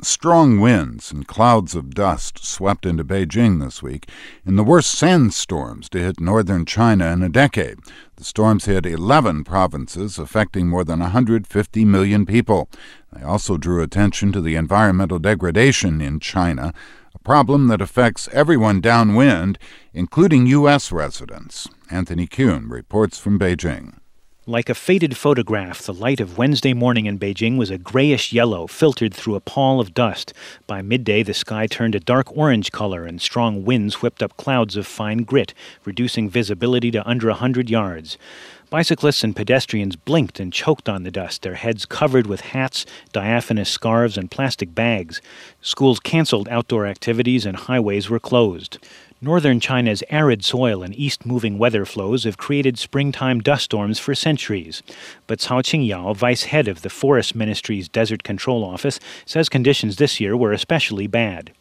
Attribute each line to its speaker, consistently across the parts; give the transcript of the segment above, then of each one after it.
Speaker 1: Strong winds and clouds of dust swept into Beijing this week in the worst sandstorms to hit northern China in a decade. The storms hit 11 provinces, affecting more than 150 million people. They also drew attention to the environmental degradation in China, a problem that affects everyone downwind, including U.S. residents. Anthony Kuhn reports from Beijing.
Speaker 2: Like a faded photograph, the light of Wednesday morning in Beijing was a grayish yellow filtered through a pall of dust. By midday, the sky turned a dark orange color and strong winds whipped up clouds of fine grit, reducing visibility to under 100 yards. Bicyclists and pedestrians blinked and choked on the dust, their heads covered with hats, diaphanous scarves, and plastic bags. Schools canceled outdoor activities and highways were closed. Northern China's arid soil and east-moving weather flows have created springtime dust storms for centuries. But Cao Qingyao, vice head of the Forest Ministry's Desert Control Office, says conditions this year were especially bad.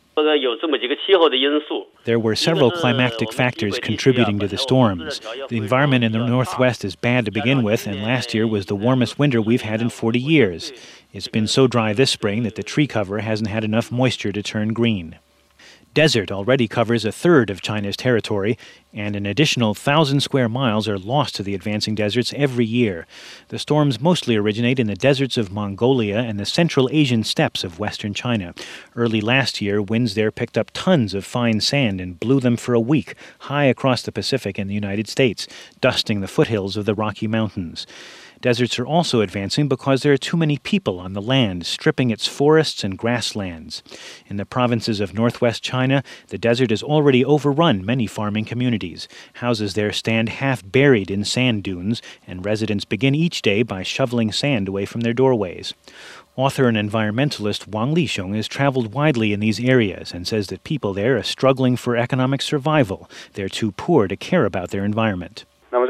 Speaker 2: There were several climatic factors contributing to the storms. The environment in the northwest is bad to begin with, and last year was the warmest winter we've had in 40 years. It's been so dry this spring that the tree cover hasn't had enough moisture to turn green. Desert already covers a third of China's territory, and an additional 1,000 square miles are lost to the advancing deserts every year. The storms mostly originate in the deserts of Mongolia and the Central Asian steppes of western China. Early last year, winds there picked up tons of fine sand and blew them for a week high across the Pacific and the United States, dusting the foothills of the Rocky Mountains. Deserts are also advancing because there are too many people on the land, stripping its forests and grasslands. In the provinces of northwest China, the desert has already overrun many farming communities. Houses there stand half buried in sand dunes, and residents begin each day by shoveling sand away from their doorways. Author and environmentalist Wang Lixiong has traveled widely in these areas and says that people there are struggling for economic survival. They're too poor to care about their environment.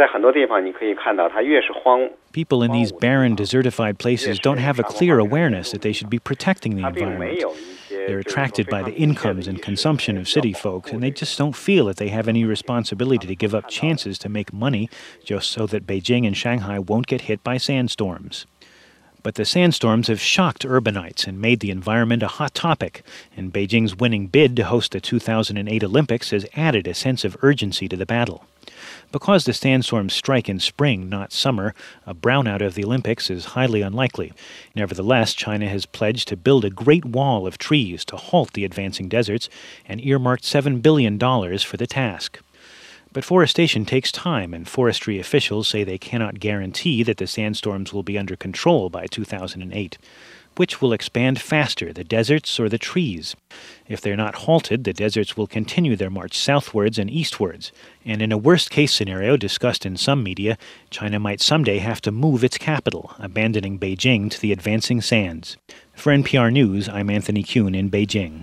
Speaker 2: People in these barren, desertified places don't have a clear awareness that they should be protecting the environment. They're attracted by the incomes and consumption of city folk, and they just don't feel that they have any responsibility to give up chances to make money just so that Beijing and Shanghai won't get hit by sandstorms. But the sandstorms have shocked urbanites and made the environment a hot topic, and Beijing's winning bid to host the 2008 Olympics has added a sense of urgency to the battle. Because the sandstorms strike in spring, not summer, a brownout of the Olympics is highly unlikely. Nevertheless, China has pledged to build a great wall of trees to halt the advancing deserts and earmarked $7 billion for the task. But forestation takes time, and forestry officials say they cannot guarantee that the sandstorms will be under control by 2008. Which will expand faster, the deserts or the trees? If they're not halted, the deserts will continue their march southwards and eastwards. And in a worst-case scenario discussed in some media, China might someday have to move its capital, abandoning Beijing to the advancing sands. For NPR News, I'm Anthony Kuhn in Beijing.